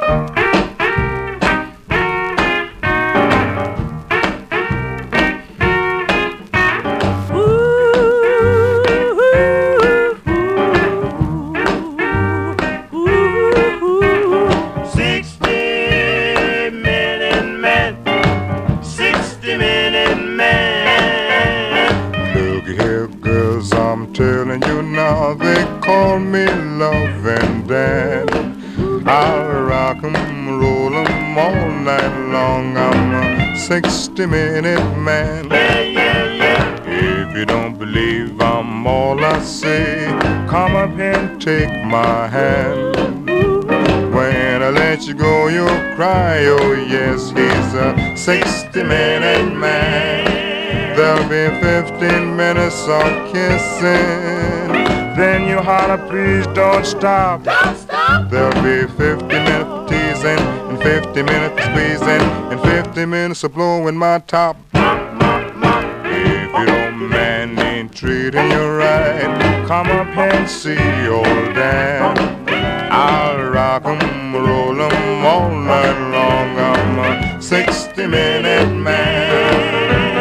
Telling you now, they call me love and dad. I'll rock 'em, roll 'em all night long. I'm a 60-minute man. If you don't believe I'm all I say, come up and take my hand. When I let you go, you'll cry, oh yes, he's a 60-minute man. There'll be 15 minutes of kissing, then you holler, please don't stop. Don't stop. There'll be 50 minutes of teasing, and 50 minutes of squeezing, and 50 minutes of blowing my top. If your man ain't treating you right, come up and see old Dan. I'll rock 'em, roll 'em all night long. I'm a 60-minute man.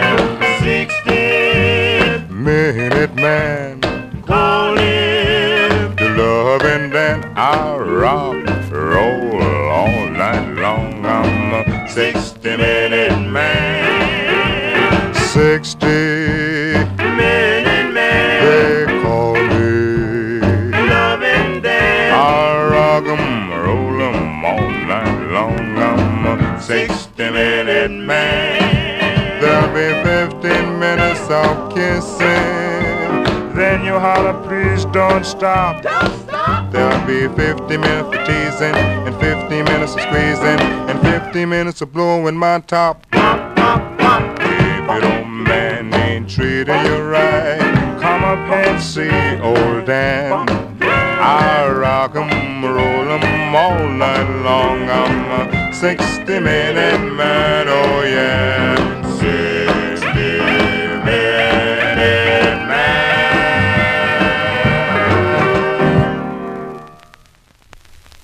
60-minute man. Call him The loving Dan. I'll rock, roll all night long. I'm a 60-minute man. 60-minute man. They call me Loving Dan. I'll rock 'em, roll 'em all night long. I'm a 60-minute man. There'll be 15 minutes of kissing, then you holler, please don't stop. Don't stop. There'll be 50 minutes of teasing, and 50 minutes of squeezing, and 50 minutes of blowing my top. If your old man ain't treating you right, come up and see old Dan. I'll rock 'em, roll 'em all night long. I'm a 60-minute man, oh yeah.